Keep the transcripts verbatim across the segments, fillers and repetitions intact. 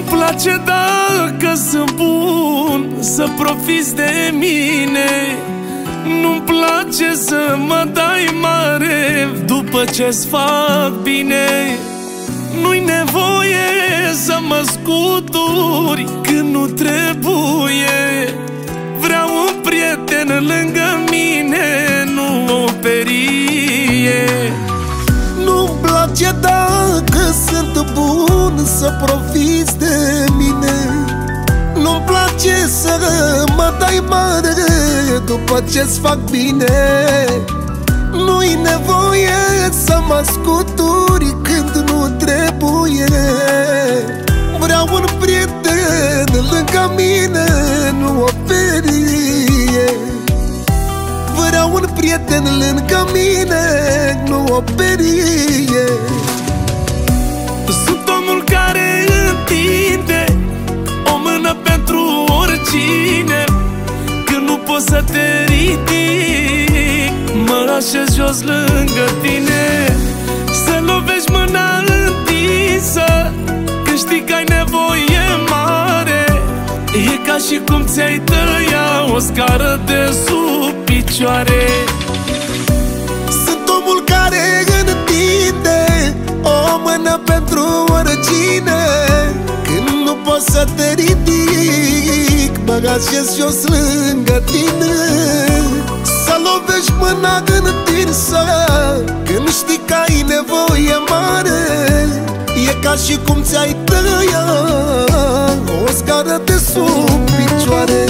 place dacă sunt bun, să profiți de mine. Nu-mi place să mă dai mare după ce-ți fac bine. Nu-i nevoie să mă scuturi când nu trebuie. Vreau un prieten lângă mine, nu o perie. Nu-mi place dacă sunt bun, să profiți de mine. Nu-mi place să mă dai mare după ce-ți fac bine. Nu-i nevoie să mă scuturi când nu trebuie. Vreau un prieten lângă mine, nu o perie. Vreau un prieten lângă mine, nu o perie. Sunt omul care întinde o mână pentru oricine. Când nu pot să te ridic, mă așez jos lângă tine. Să lovești mâna întinsă când știi că ai nevoie mare. E ca și cum ți-ai tăia o scară de sub picioare. Sunt omul care întinde o mână pentru oricine. Când nu pot să te ridic, mă așez jos lângă tine. Să lovești mâna întinsă când știi că ai nevoie mare. E ca și cum ți-ai tăia o scară de sub picioare.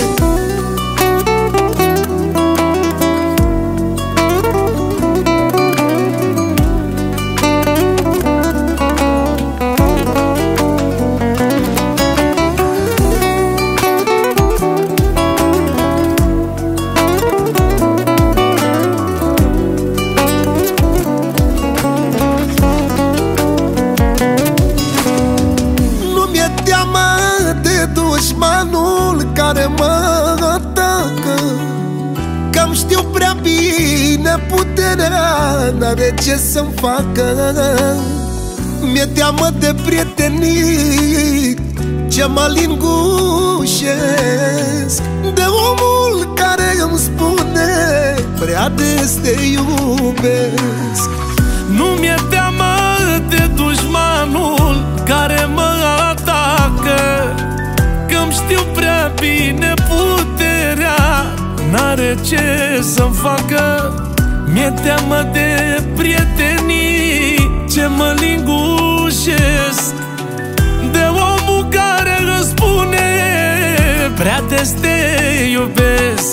Dușmanul care mă atacă, că-mi știu prea bine puterea, n-are ce să-mi facă. Mi-e teamă de prietenii ce mă lingușesc, de omul care îmi spune prea des te iubesc. Nu mi-e teamă de dușmanul care mă atacă, că-mi știu prea bine puterea, n-are ce să-mi facă. Mi-e teamă de prietenii ce mă lingușesc, de omul care îmi spune prea des te iubesc.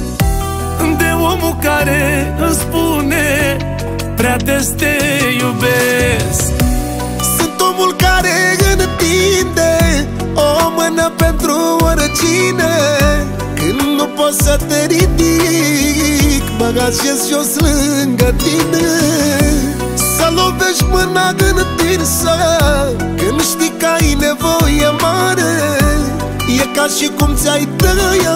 De omul care îmi spune prea des te iubesc. Sunt omul care întinde o mână pentru oricine. Când nu pot să te ridic, mă așez jos lângă tine. Să lovești mâna întinsă când știi că ai nevoie mare. E ca și cum ți-ai tăia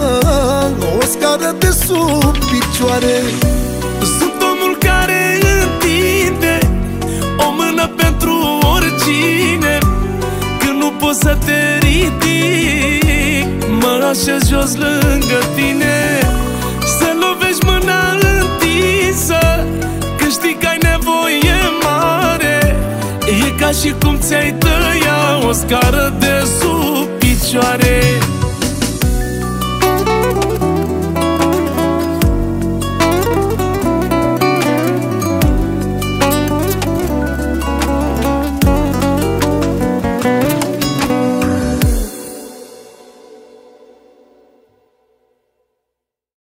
o scară de sub picioare. Sunt omul care întinde o mână pentru oricine. Când nu pot să te ridic, mă așez jos lângă tine. Să lovești mâna întinsă când știi că ai nevoie mare. E ca și cum ți-ai tăia o scară de sub picioare.